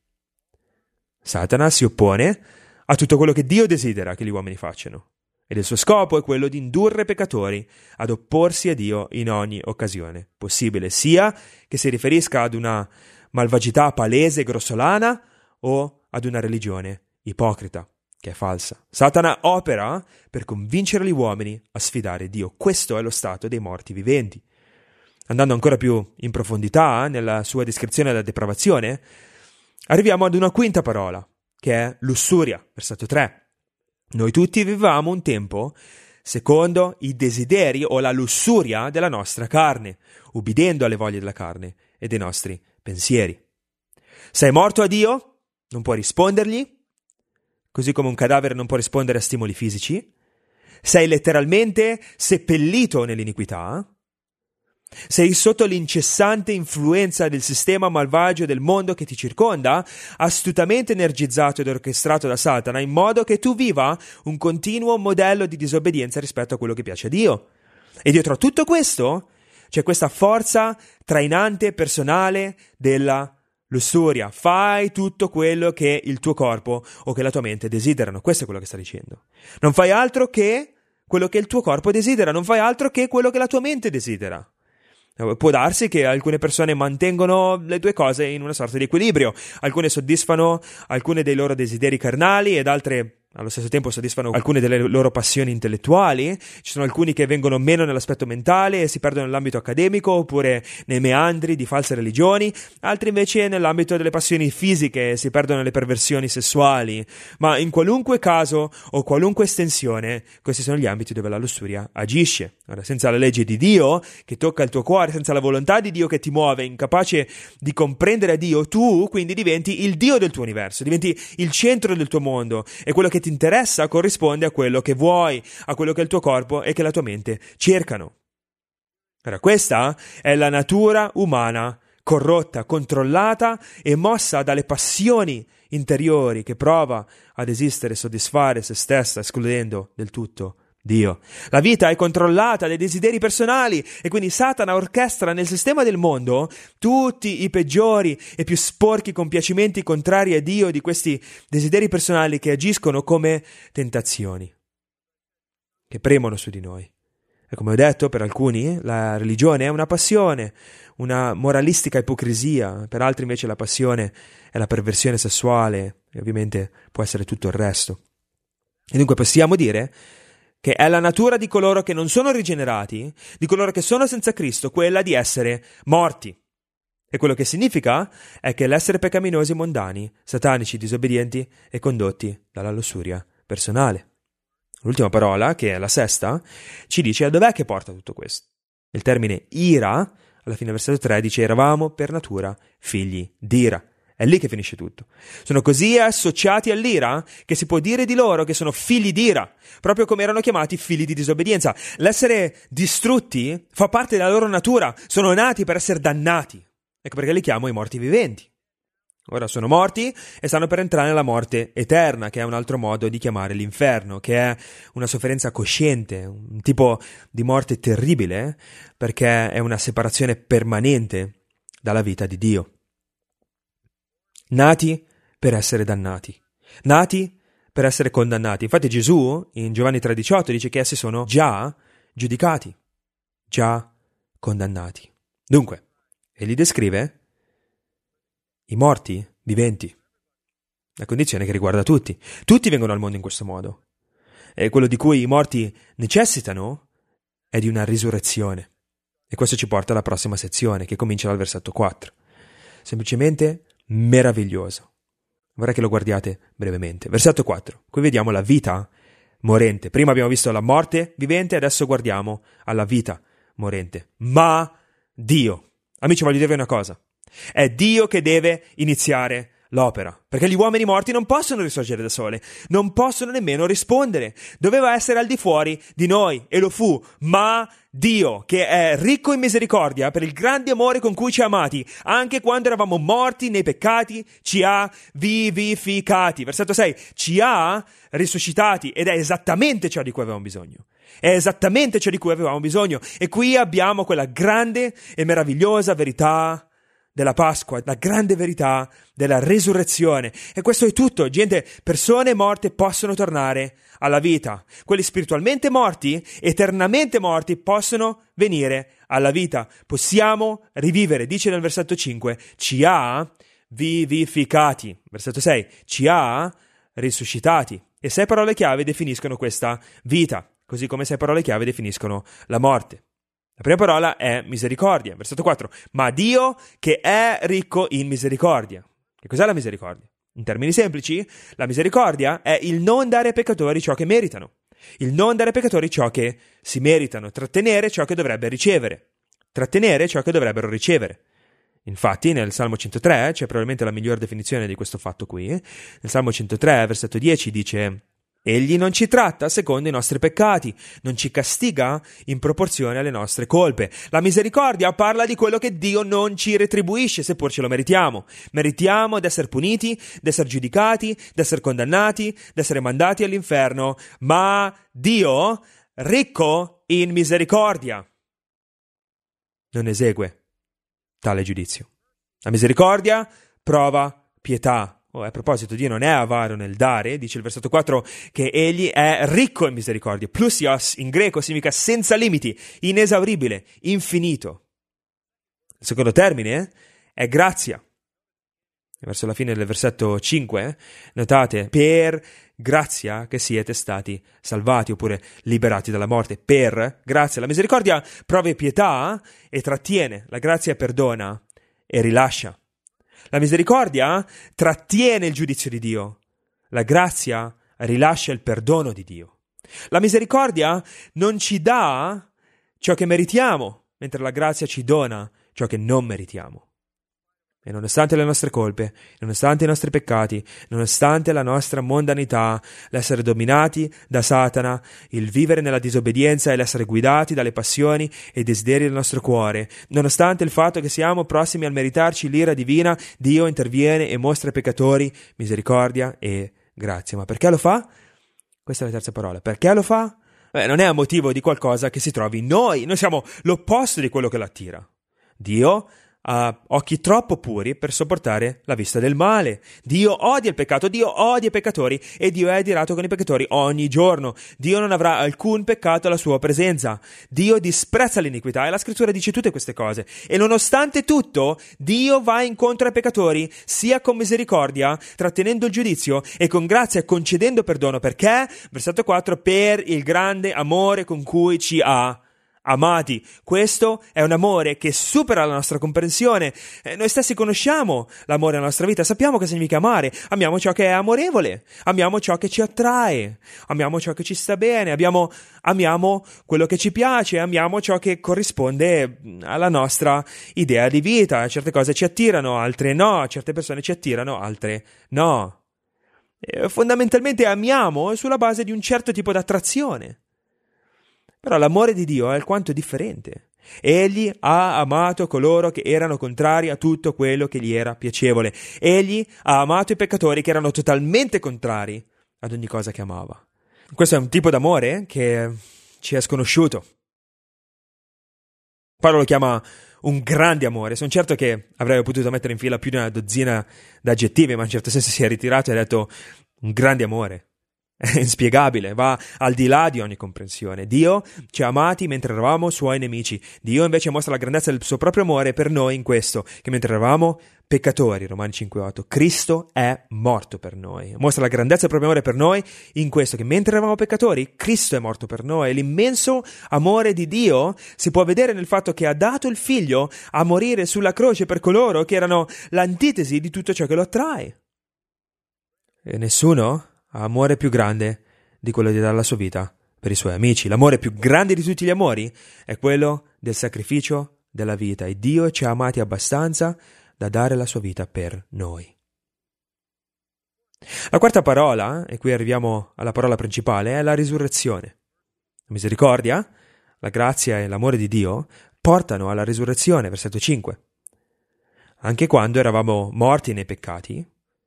Speaker 2: Satana si oppone a tutto quello che Dio desidera che gli uomini facciano, ed il suo scopo è quello di indurre i peccatori ad opporsi a Dio in ogni occasione possibile, sia che si riferisca ad una malvagità palese e grossolana o ad una religione ipocrita, che è falsa. Satana opera per convincere gli uomini a sfidare Dio. Questo è lo stato dei morti viventi. Andando ancora più in profondità nella sua descrizione della depravazione, arriviamo ad una quinta parola, che è lussuria, versetto 3. Noi tutti vivevamo un tempo secondo i desideri o la lussuria della nostra carne, ubbidendo alle voglie della carne e dei nostri pensieri. Sei morto a Dio? Non puoi rispondergli? Così come un cadavere non può rispondere a stimoli fisici? Sei letteralmente seppellito nell'iniquità? Sei sotto l'incessante influenza del sistema malvagio del mondo che ti circonda, astutamente energizzato ed orchestrato da Satana, in modo che tu viva un continuo modello di disobbedienza rispetto a quello che piace a Dio. E dietro a tutto questo c'è questa forza trainante personale della lussuria. Fai tutto quello che il tuo corpo o che la tua mente desiderano. Questo è quello che sta dicendo. Non fai altro che quello che il tuo corpo desidera, non fai altro che quello che la tua mente desidera. Può darsi che alcune persone mantengono le due cose in una sorta di equilibrio. Alcune soddisfano alcuni dei loro desideri carnali ed altre allo stesso tempo soddisfano alcune delle loro passioni intellettuali. Ci sono alcuni che vengono meno nell'aspetto mentale e si perdono nell'ambito accademico oppure nei meandri di false religioni, altri invece nell'ambito delle passioni fisiche si perdono nelle perversioni sessuali. Ma in qualunque caso o qualunque estensione, questi sono gli ambiti dove la lussuria agisce. Ora, senza la legge di Dio che tocca il tuo cuore, senza la volontà di Dio che ti muove, incapace di comprendere a Dio, tu quindi diventi il Dio del tuo universo, diventi il centro del tuo mondo e quello che ti interessa corrisponde a quello che vuoi, a quello che il tuo corpo e che la tua mente cercano. Ora, questa è la natura umana corrotta, controllata e mossa dalle passioni interiori che prova ad esistere e soddisfare se stessa, escludendo del tutto Dio. La vita è controllata dai desideri personali e quindi Satana orchestra nel sistema del mondo tutti i peggiori e più sporchi compiacimenti contrari a Dio di questi desideri personali che agiscono come tentazioni, che premono su di noi. E come ho detto, per alcuni la religione è una passione, una moralistica ipocrisia, per altri invece la passione è la perversione sessuale e ovviamente può essere tutto il resto. E dunque possiamo dire che è la natura di coloro che non sono rigenerati, di coloro che sono senza Cristo, quella di essere morti. E quello che significa è che l'essere peccaminosi, mondani, satanici, disobbedienti e condotti dalla lussuria personale. L'ultima parola, che è la sesta, ci dice a dov'è che porta tutto questo. Il termine ira, alla fine del versetto 3, dice eravamo per natura figli d'ira. È lì che finisce tutto. Sono così associati all'ira che si può dire di loro che sono figli d'ira, proprio come erano chiamati figli di disobbedienza. L'essere distrutti fa parte della loro natura, sono nati per essere dannati. Ecco perché li chiamo i morti viventi. Ora sono morti e stanno per entrare nella morte eterna, che è un altro modo di chiamare l'inferno, che è una sofferenza cosciente, un tipo di morte terribile, perché è una separazione permanente dalla vita di Dio. Nati per essere dannati, nati per essere condannati. Infatti Gesù in Giovanni 3,18 dice che essi sono già giudicati, già condannati. Dunque, egli descrive i morti viventi, la condizione che riguarda tutti. Tutti vengono al mondo in questo modo. E quello di cui i morti necessitano è di una risurrezione. E questo ci porta alla prossima sezione, che comincia dal versetto 4. Semplicemente meraviglioso. Vorrei che lo guardiate brevemente. Versetto 4. Qui vediamo la vita morente. Prima abbiamo visto la morte vivente, adesso guardiamo alla vita morente. Ma Dio. Amici, voglio dirvi una cosa. È Dio che deve iniziare l'opera, perché gli uomini morti non possono risorgere da soli, non possono nemmeno rispondere. Doveva essere al di fuori di noi, e lo fu, ma Dio, che è ricco in misericordia per il grande amore con cui ci ha amati, anche quando eravamo morti nei peccati, ci ha vivificati. Versetto 6, ci ha risuscitati, ed è esattamente ciò di cui avevamo bisogno. È esattamente ciò di cui avevamo bisogno. E qui abbiamo quella grande e meravigliosa verità della Pasqua, la grande verità della resurrezione. E questo è tutto, gente. Persone morte possono tornare alla vita. Quelli spiritualmente morti, eternamente morti, possono venire alla vita. Possiamo rivivere. Dice nel versetto 5, ci ha vivificati. Versetto 6, ci ha risuscitati. E 6 parole chiave definiscono questa vita, così come 6 parole chiave definiscono la morte. La prima parola è misericordia, versetto 4. Ma Dio che è ricco in misericordia. Che cos'è la misericordia? In termini semplici, la misericordia è il non dare ai peccatori ciò che meritano. Il non dare ai peccatori ciò che si meritano. Trattenere ciò che dovrebbe ricevere. Trattenere ciò che dovrebbero ricevere. Infatti, nel Salmo 103 c'è probabilmente la miglior definizione di questo fatto qui. Nel Salmo 103, versetto 10, dice: Egli non ci tratta secondo i nostri peccati, non ci castiga in proporzione alle nostre colpe. La misericordia parla di quello che Dio non ci retribuisce, seppur ce lo meritiamo. Meritiamo di essere puniti, di essere giudicati, di essere condannati, di essere mandati all'inferno, ma Dio, ricco in misericordia, non esegue tale giudizio. La misericordia prova pietà. A proposito, Dio non è avaro nel dare, dice il versetto 4 che egli è ricco in misericordia. Plusios in greco significa senza limiti, inesauribile, infinito. Il secondo termine è grazia. Verso la fine del versetto 5, notate, per grazia che siete stati salvati, oppure liberati dalla morte, per grazia. La misericordia prova pietà e trattiene, la grazia perdona e rilascia. La misericordia trattiene il giudizio di Dio. La grazia rilascia il perdono di Dio. La misericordia non ci dà ciò che meritiamo, mentre la grazia ci dona ciò che non meritiamo. E nonostante le nostre colpe, nonostante i nostri peccati, nonostante la nostra mondanità, l'essere dominati da Satana, il vivere nella disobbedienza e l'essere guidati dalle passioni e i desideri del nostro cuore, nonostante il fatto che siamo prossimi al meritarci l'ira divina, Dio interviene e mostra ai peccatori misericordia e grazia. Ma perché lo fa? Questa è la terza parola. Perché lo fa? Non è a motivo di qualcosa che si trovi in noi. Noi siamo l'opposto di quello che l'attira. Dio ha occhi troppo puri per sopportare la vista del male. Dio odia il peccato, Dio odia i peccatori e Dio è adirato con i peccatori ogni giorno. Dio non avrà alcun peccato alla sua presenza. Dio disprezza l'iniquità e la scrittura dice tutte queste cose. E nonostante tutto, Dio va incontro ai peccatori sia con misericordia, trattenendo il giudizio, e con grazia, concedendo perdono. Perché? Versetto 4, per il grande amore con cui ci ha amati. Questo è un amore che supera la nostra comprensione. Noi stessi conosciamo l'amore nella nostra vita, sappiamo che significa amare. Amiamo ciò che è amorevole, amiamo ciò che ci attrae, amiamo ciò che ci sta bene, amiamo quello che ci piace, amiamo ciò che corrisponde alla nostra idea di vita. Certe cose ci attirano, altre no, certe persone ci attirano, altre no. Fondamentalmente amiamo sulla base di un certo tipo di attrazione. Però l'amore di Dio è alquanto differente. Egli ha amato coloro che erano contrari a tutto quello che gli era piacevole. Egli ha amato i peccatori che erano totalmente contrari ad ogni cosa che amava. Questo è un tipo d'amore che ci è sconosciuto. Paolo lo chiama un grande amore. Sono certo che avrebbe potuto mettere in fila più di una dozzina d'aggettivi, ma in un certo senso si è ritirato e ha detto un grande amore. È inspiegabile, va al di là di ogni comprensione. Dio ci ha amati mentre eravamo suoi nemici. Dio invece mostra la grandezza del suo proprio amore per noi in questo, che mentre eravamo peccatori, Romani 5,8, Cristo è morto per noi. Mostra la grandezza del proprio amore per noi in questo, che mentre eravamo peccatori, Cristo è morto per noi. L'immenso amore di Dio si può vedere nel fatto che ha dato il Figlio a morire sulla croce per coloro che erano l'antitesi di tutto ciò che lo attrae. E nessuno ha amore più grande di quello di dare la sua vita per i suoi amici. L'amore più grande di tutti gli amori è quello del sacrificio della vita, e Dio ci ha amati abbastanza da dare la sua vita per noi. La quarta parola, e qui arriviamo alla parola principale, è la risurrezione. La misericordia, la grazia e l'amore di Dio portano alla risurrezione, versetto 5. Anche quando eravamo morti nei peccati,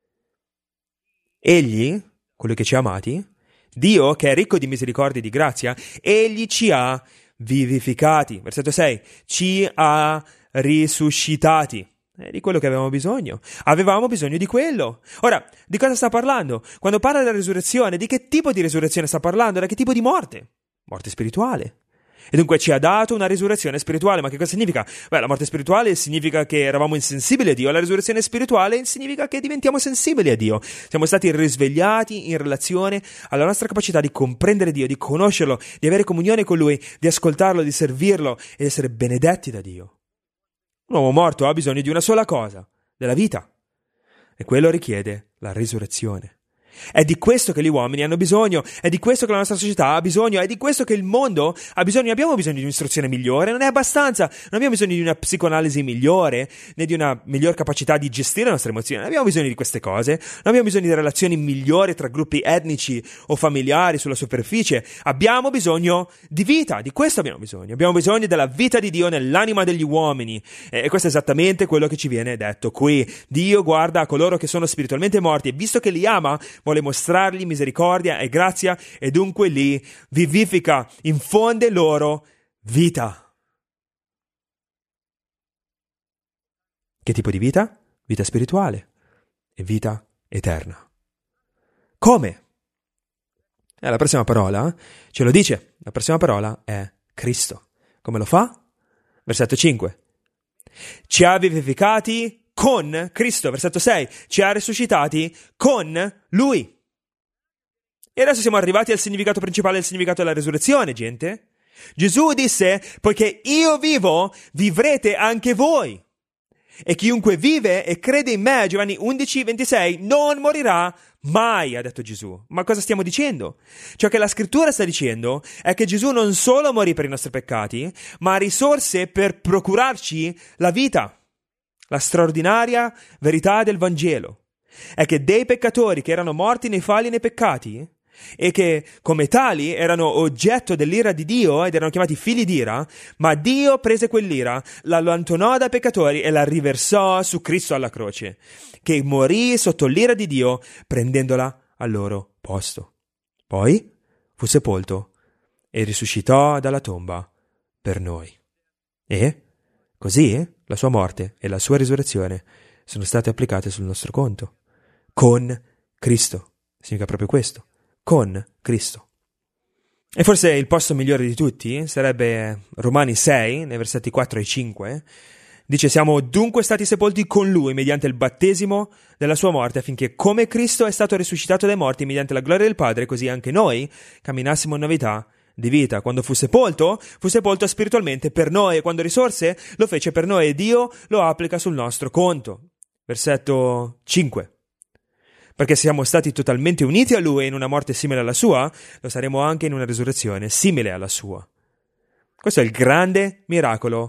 Speaker 2: Egli, colui che ci ha amati, Dio che è ricco di misericordia e di grazia, Egli ci ha vivificati. Versetto 6. Ci ha risuscitati. Di quello che avevamo bisogno. Avevamo bisogno di quello. Ora, di cosa sta parlando? Quando parla della risurrezione, di che tipo di risurrezione sta parlando? Da che tipo di morte? Morte spirituale. E dunque ci ha dato una risurrezione spirituale. Ma che cosa significa? La morte spirituale significa che eravamo insensibili a Dio. La risurrezione spirituale significa che diventiamo sensibili a Dio. Siamo stati risvegliati in relazione alla nostra capacità di comprendere Dio, di conoscerlo, di avere comunione con Lui, di ascoltarlo, di servirlo e di essere benedetti da Dio. Un uomo morto ha bisogno di una sola cosa, della vita. E quello richiede la risurrezione. È di questo che gli uomini hanno bisogno, è di questo che la nostra società ha bisogno, è di questo che il mondo ha bisogno. Abbiamo bisogno di un'istruzione migliore, non è abbastanza. Non abbiamo bisogno di una psicoanalisi migliore, né di una miglior capacità di gestire le nostre emozioni. Non abbiamo bisogno di queste cose. Non abbiamo bisogno di relazioni migliori tra gruppi etnici o familiari sulla superficie. Abbiamo bisogno di vita, di questo abbiamo bisogno. Abbiamo bisogno della vita di Dio nell'anima degli uomini. E questo è esattamente quello che ci viene detto qui. Dio guarda a coloro che sono spiritualmente morti e visto che li ama, vuole mostrargli misericordia e grazia e dunque li vivifica, infonde loro vita. Che tipo di vita? Vita spirituale e vita eterna. Come? La prossima parola ce lo dice. La prossima parola è Cristo. Come lo fa? Versetto 5. Ci ha vivificati con Cristo, versetto 6, ci ha risuscitati con Lui. E adesso siamo arrivati al significato principale, il significato della risurrezione, gente. Gesù disse, poiché io vivo, vivrete anche voi. E chiunque vive e crede in me, Giovanni 11:26, non morirà mai, ha detto Gesù. Ma cosa stiamo dicendo? Ciò che la scrittura sta dicendo è che Gesù non solo morì per i nostri peccati, ma ha risorse per procurarci la vita. La straordinaria verità del Vangelo è che dei peccatori che erano morti nei falli e nei peccati e che come tali erano oggetto dell'ira di Dio ed erano chiamati figli d'ira, ma Dio prese quell'ira, la allontanò dai peccatori e la riversò su Cristo alla croce, che morì sotto l'ira di Dio prendendola al loro posto. Poi fu sepolto e risuscitò dalla tomba per noi. E così la sua morte e la sua risurrezione sono state applicate sul nostro conto. Con Cristo. Significa proprio questo. Con Cristo. E forse il posto migliore di tutti sarebbe Romani 6, nei versetti 4 e 5. Dice, siamo dunque stati sepolti con Lui mediante il battesimo della sua morte, affinché come Cristo è stato risuscitato dai morti mediante la gloria del Padre, così anche noi camminassimo in novità di vita. Quando fu sepolto spiritualmente per noi, e quando risorse lo fece per noi, e Dio lo applica sul nostro conto. Versetto 5. Perché siamo stati totalmente uniti a Lui in una morte simile alla sua, lo saremo anche in una risurrezione simile alla sua. Questo è il grande miracolo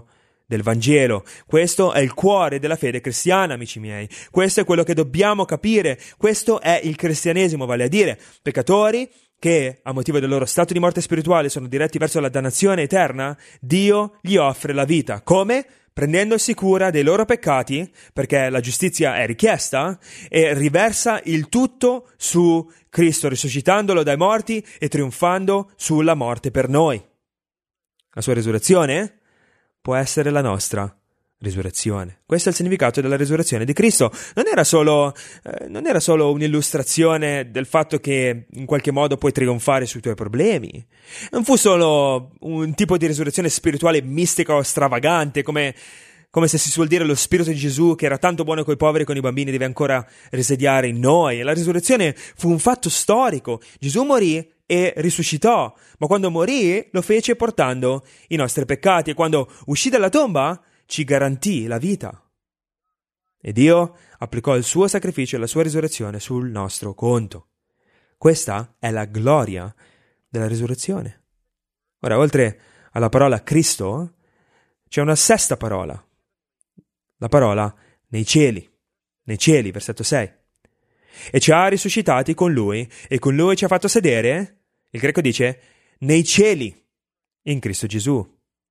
Speaker 2: del Vangelo. Questo è il cuore della fede cristiana, amici miei. Questo è quello che dobbiamo capire. Questo è il cristianesimo, vale a dire peccatori che a motivo del loro stato di morte spirituale sono diretti verso la dannazione eterna. Dio gli offre la vita. Come? Prendendosi cura dei loro peccati, perché la giustizia è richiesta, e riversa il tutto su Cristo, risuscitandolo dai morti e trionfando sulla morte per noi. La sua risurrezione può essere la nostra risurrezione. Questo è il significato della risurrezione di Cristo. Non era solo un'illustrazione del fatto che in qualche modo puoi trionfare sui tuoi problemi. Non fu solo un tipo di risurrezione spirituale mistica o stravagante, come se si suol dire lo spirito di Gesù, che era tanto buono coi poveri e con i bambini, deve ancora risediare in noi. La risurrezione fu un fatto storico. Gesù morì e risuscitò, ma quando morì lo fece portando i nostri peccati, e quando uscì dalla tomba ci garantì la vita. E Dio applicò il suo sacrificio e la sua risurrezione sul nostro conto. Questa è la gloria della risurrezione. Ora, oltre alla parola Cristo, c'è una sesta parola. La parola nei cieli, versetto 6. E ci ha risuscitati con Lui, e con Lui ci ha fatto sedere, il greco dice, nei cieli, in Cristo Gesù.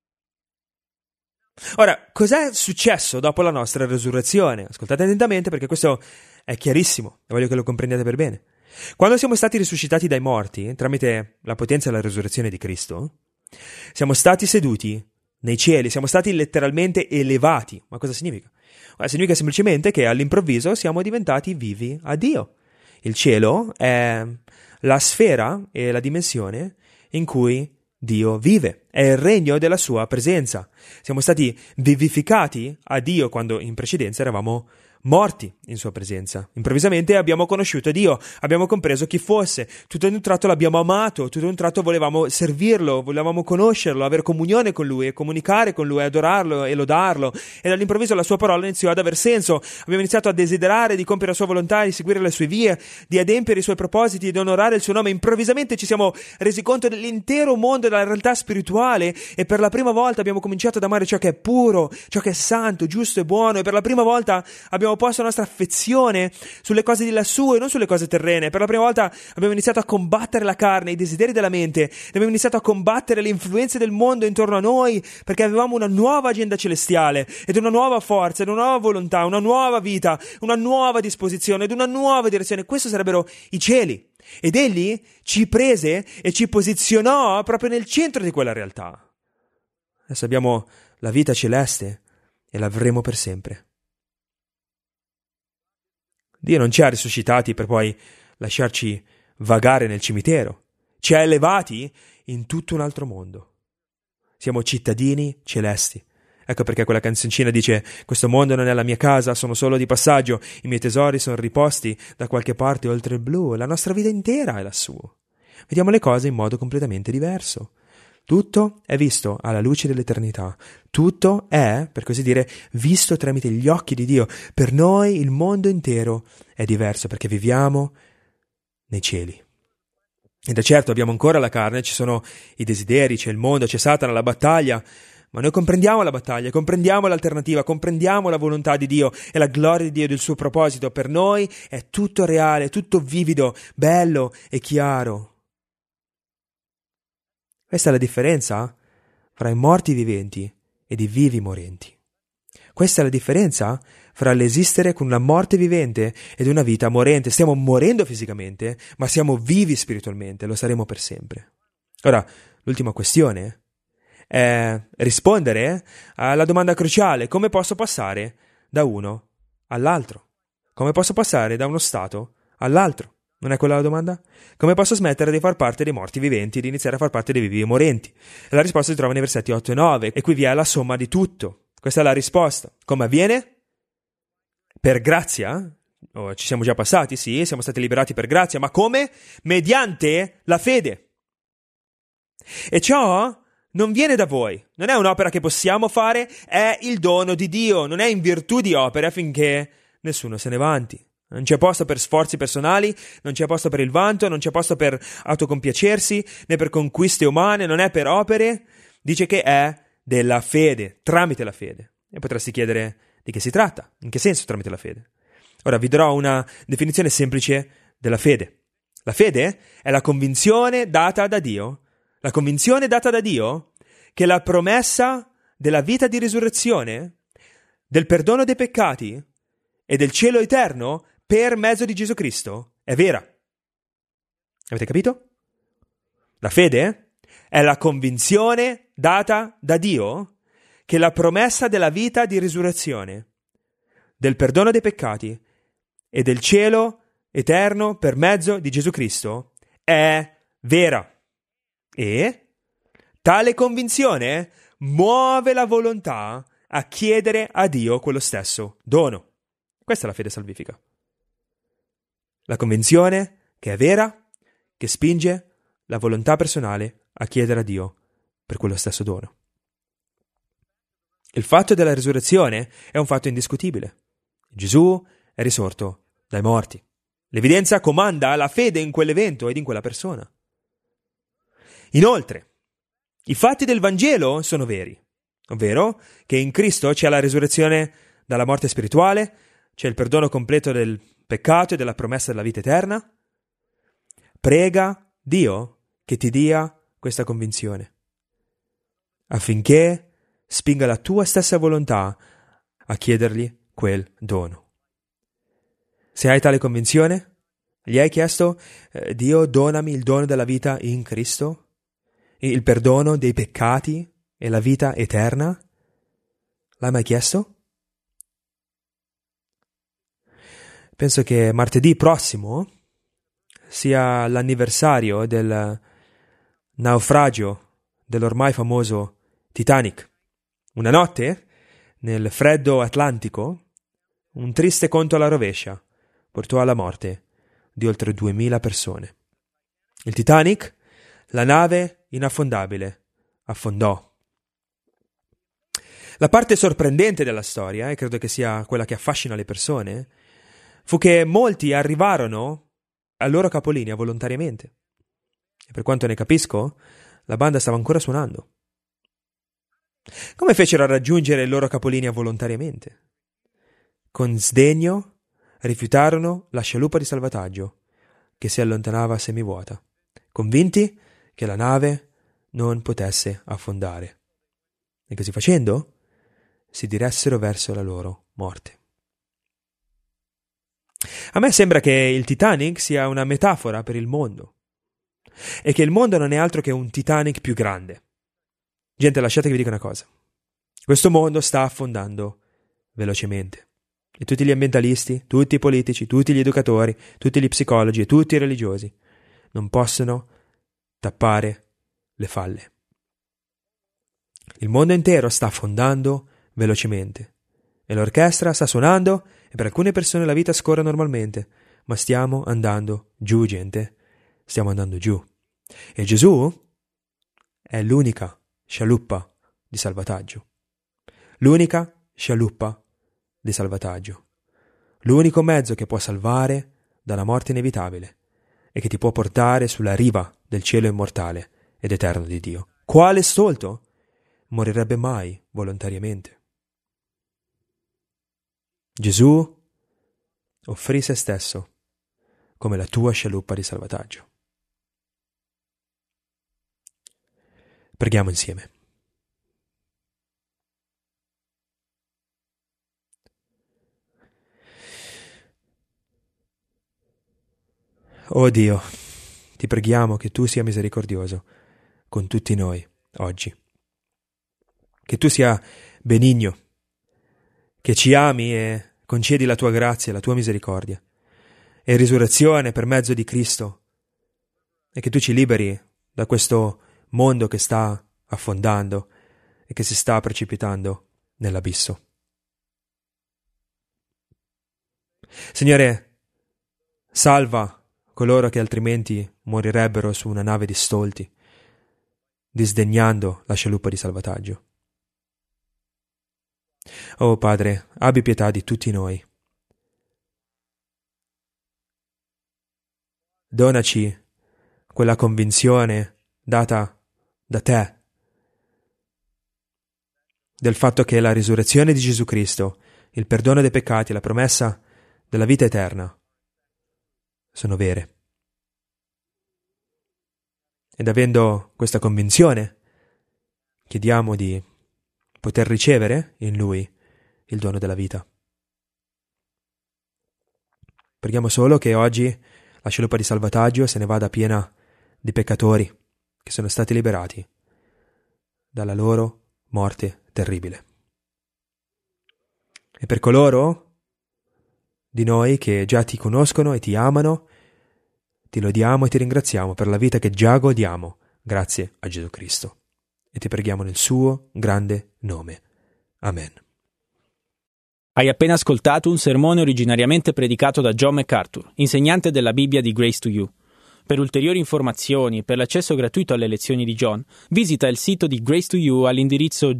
Speaker 2: Ora, cos'è successo dopo la nostra resurrezione? Ascoltate attentamente, perché questo è chiarissimo e voglio che lo comprendiate per bene. Quando siamo stati risuscitati dai morti, tramite la potenza della resurrezione di Cristo, siamo stati seduti nei cieli, siamo stati letteralmente elevati. Ma cosa significa? Significa semplicemente che all'improvviso siamo diventati vivi a Dio. Il cielo è la sfera e la dimensione in cui Dio vive, è il regno della sua presenza. Siamo stati vivificati a Dio quando in precedenza eravamo morti in sua presenza. Improvvisamente abbiamo conosciuto Dio, abbiamo compreso chi fosse, tutto ad un tratto l'abbiamo amato, tutto ad un tratto volevamo servirlo, volevamo conoscerlo, avere comunione con Lui e comunicare con Lui, adorarlo e lodarlo, e dall'improvviso la sua parola iniziò ad aver senso. Abbiamo iniziato a desiderare di compiere la sua volontà, di seguire le sue vie, di adempiere i suoi propositi, di onorare il suo nome. Improvvisamente ci siamo resi conto dell'intero mondo, della realtà spirituale, e per la prima volta abbiamo cominciato ad amare ciò che è puro, ciò che è santo, giusto e buono, e per la prima volta abbiamo posto la nostra affezione sulle cose di lassù e non sulle cose terrene. Per la prima volta abbiamo iniziato a combattere la carne, i desideri della mente, abbiamo iniziato a combattere le influenze del mondo intorno a noi, perché avevamo una nuova agenda celestiale ed una nuova forza, ed una nuova volontà, una nuova vita, una nuova disposizione ed una nuova direzione. Questo sarebbero i cieli, ed Egli ci prese e ci posizionò proprio nel centro di quella realtà. Adesso abbiamo la vita celeste e l'avremo per sempre. Dio non ci ha risuscitati per poi lasciarci vagare nel cimitero. Ci ha elevati in tutto un altro mondo. Siamo cittadini celesti. Ecco perché quella canzoncina dice: questo mondo non è la mia casa, sono solo di passaggio, i miei tesori sono riposti da qualche parte oltre il blu, la nostra vita intera è lassù. Vediamo le cose in modo completamente diverso. Tutto è visto alla luce dell'eternità. Tutto è, per così dire, visto tramite gli occhi di Dio. Per noi il mondo intero è diverso perché viviamo nei cieli. E da certo abbiamo ancora la carne, ci sono i desideri, c'è il mondo, c'è Satana, la battaglia, ma noi comprendiamo la battaglia, comprendiamo l'alternativa, comprendiamo la volontà di Dio e la gloria di Dio e del suo proposito. Per noi è tutto reale, tutto vivido, bello e chiaro. Questa è la differenza fra i morti viventi ed i vivi morenti. Questa è la differenza fra l'esistere con una morte vivente ed una vita morente. Stiamo morendo fisicamente, ma siamo vivi spiritualmente, lo saremo per sempre. Ora, l'ultima questione è rispondere alla domanda cruciale: come posso passare da uno all'altro? Come posso passare da uno stato all'altro? Non è quella la domanda? Come posso smettere di far parte dei morti viventi ed iniziare a far parte dei vivi morenti? E la risposta si trova nei versetti 8 e 9, e qui vi è la somma di tutto. Questa è la risposta. Come avviene? Per grazia? Ci siamo già passati, sì, siamo stati liberati per grazia, ma come? Mediante la fede. E ciò non viene da voi, non è un'opera che possiamo fare, è il dono di Dio, non è in virtù di opere affinché nessuno se ne vanti. Non c'è posto per sforzi personali, non c'è posto per il vanto, non c'è posto per autocompiacersi, né per conquiste umane, non è per opere. Dice che è della fede, tramite la fede. E potresti chiedere di che si tratta, in che senso tramite la fede. Ora vi darò una definizione semplice della fede. La fede è la convinzione data da Dio, che la promessa della vita di risurrezione, del perdono dei peccati e del cielo eterno per mezzo di Gesù Cristo è vera. Avete capito? La fede è la convinzione data da Dio che la promessa della vita di risurrezione, del perdono dei peccati e del cielo eterno per mezzo di Gesù Cristo è vera. E tale convinzione muove la volontà a chiedere a Dio quello stesso dono. Questa è la fede salvifica. La convinzione che è vera, che spinge la volontà personale a chiedere a Dio per quello stesso dono. Il fatto della risurrezione è un fatto indiscutibile. Gesù è risorto dai morti. L'evidenza comanda la fede in quell'evento ed in quella persona. Inoltre, i fatti del Vangelo sono veri, ovvero che in Cristo c'è la risurrezione dalla morte spirituale, c'è il perdono completo del peccato e della promessa della vita eterna. Prega Dio che ti dia questa convinzione, affinché spinga la tua stessa volontà a chiedergli quel dono. Se hai tale convinzione, gli hai chiesto, Dio, donami il dono della vita in Cristo, il perdono dei peccati e la vita eterna? L'hai mai chiesto? Penso che martedì prossimo sia l'anniversario del naufragio dell'ormai famoso Titanic. Una notte, nel freddo Atlantico, un triste conto alla rovescia portò alla morte di oltre 2000 persone. Il Titanic, la nave inaffondabile, affondò. La parte sorprendente della storia, e credo che sia quella che affascina le persone, fu che molti arrivarono al loro capolinea volontariamente. E per quanto ne capisco, la banda stava ancora suonando. Come fecero a raggiungere il loro capolinea volontariamente? Con sdegno rifiutarono la scialuppa di salvataggio che si allontanava semivuota, convinti che la nave non potesse affondare. E così facendo, si diressero verso la loro morte. A me sembra che il Titanic sia una metafora per il mondo e che il mondo non è altro che un Titanic più grande. Gente, lasciate che vi dica una cosa. Questo mondo sta affondando velocemente. E tutti gli ambientalisti, tutti i politici, tutti gli educatori, tutti gli psicologi e tutti i religiosi non possono tappare le falle. Il mondo intero sta affondando velocemente e l'orchestra sta suonando e per alcune persone la vita scorre normalmente, ma stiamo andando giù, gente. Stiamo andando giù. E Gesù è l'unica scialuppa di salvataggio. L'unica scialuppa di salvataggio. L'unico mezzo che può salvare dalla morte inevitabile e che ti può portare sulla riva del cielo immortale ed eterno di Dio. Quale stolto morirebbe mai volontariamente? Gesù offrì se stesso come la tua scialuppa di salvataggio. Preghiamo insieme. Oh Dio, ti preghiamo che tu sia misericordioso con tutti noi oggi, che tu sia benigno, che ci ami e concedi la tua grazia e la tua misericordia e risurrezione per mezzo di Cristo e che tu ci liberi da questo mondo che sta affondando e che si sta precipitando nell'abisso. Signore, salva coloro che altrimenti morirebbero su una nave di stolti, disdegnando la scialuppa di salvataggio. Oh Padre, abbi pietà di tutti noi. Donaci quella convinzione data da te, del fatto che la risurrezione di Gesù Cristo, il perdono dei peccati e la promessa della vita eterna sono vere. Ed avendo questa convinzione, chiediamo di poter ricevere in Lui il dono della vita. Preghiamo solo che oggi la scialuppa di salvataggio se ne vada piena di peccatori che sono stati liberati dalla loro morte terribile. E per coloro di noi che già ti conoscono e ti amano, ti lodiamo e ti ringraziamo per la vita che già godiamo, grazie a Gesù Cristo. E ti preghiamo nel suo grande nome. Amen.
Speaker 1: Hai appena ascoltato un sermone originariamente predicato da John MacArthur, insegnante della Bibbia di Grace to You. Per ulteriori informazioni e per l'accesso gratuito alle lezioni di John, visita il sito di Grace to You all'indirizzo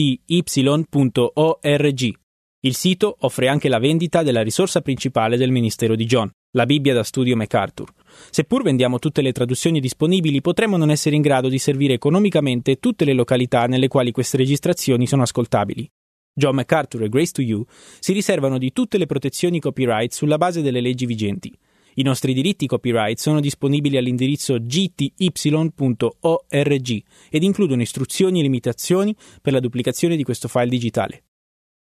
Speaker 1: gty.org. Il sito offre anche la vendita della risorsa principale del ministero di John, la Bibbia da studio MacArthur. Seppur vendiamo tutte le traduzioni disponibili, potremmo non essere in grado di servire economicamente tutte le località nelle quali queste registrazioni sono ascoltabili. John MacArthur e Grace to You si riservano di tutte le protezioni copyright sulla base delle leggi vigenti. I nostri diritti copyright sono disponibili all'indirizzo gty.org ed includono istruzioni e limitazioni per la duplicazione di questo file digitale.